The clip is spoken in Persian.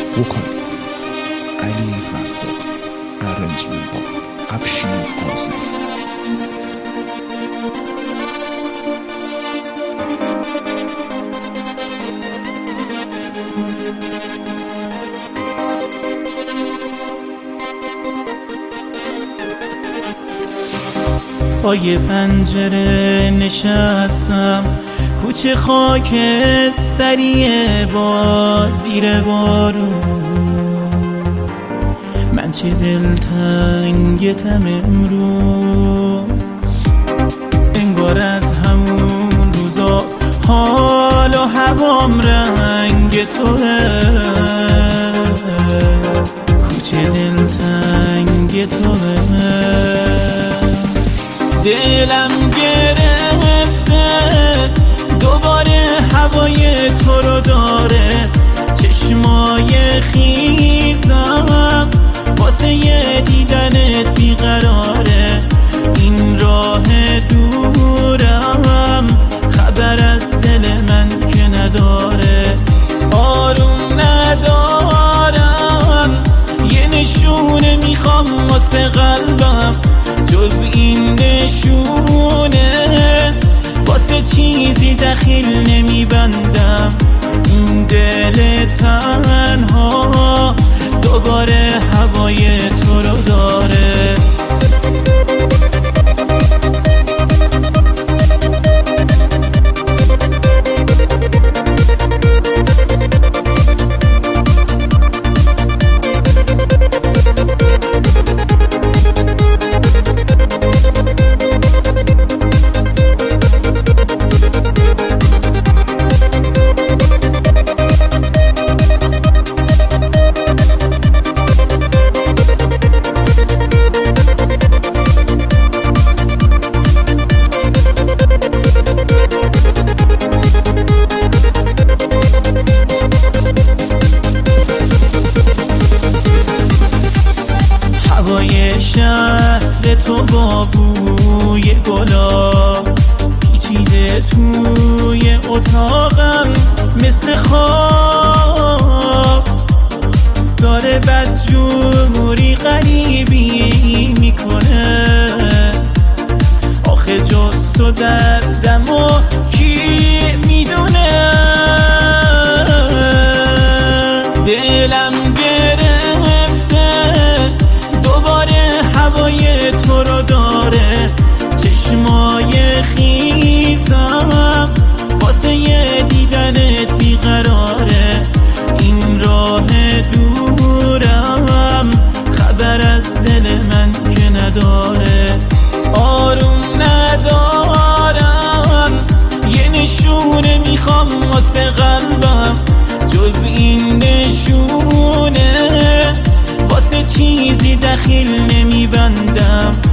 vocalist Ali Razzaq, arrangement by Afshin Azeri. پای پنجره نشستم، کوچه خاکستریه با زیر بارون. من چه دلتنگتم امروز، انگار از همون روزا حال و هوام رنگ توه. کوچه دلتنگ توه، دلم گرفته دوباره هوای تو رو داره. چشمای خیزم واسه یه دیدنت بیقراره. این راه دورم خبر از دل من که نداره. آروم ندارم، یه نشونه میخوام واسه قلبم، جز این نشونه واسه چیزی دخیل نمیبندم. این دل تنها دوباره هوای تو رو داره. هوای شهر تو با بوی گلاب پیچیده توی اتاقم مثل خواب. داره بدجوری غریبی میکنه، آخه جز تو دردم و کی میدونه. دلم هوای تو رو داره. چشمای خیزم واسه یه دیدنت بیقراره. این راه دورم خبر از دل من که نداره. آروم ندارم، یه نشونه میخوام واسه قلبم، جز این نشونه واسه چیزی دخیل نمیبندم.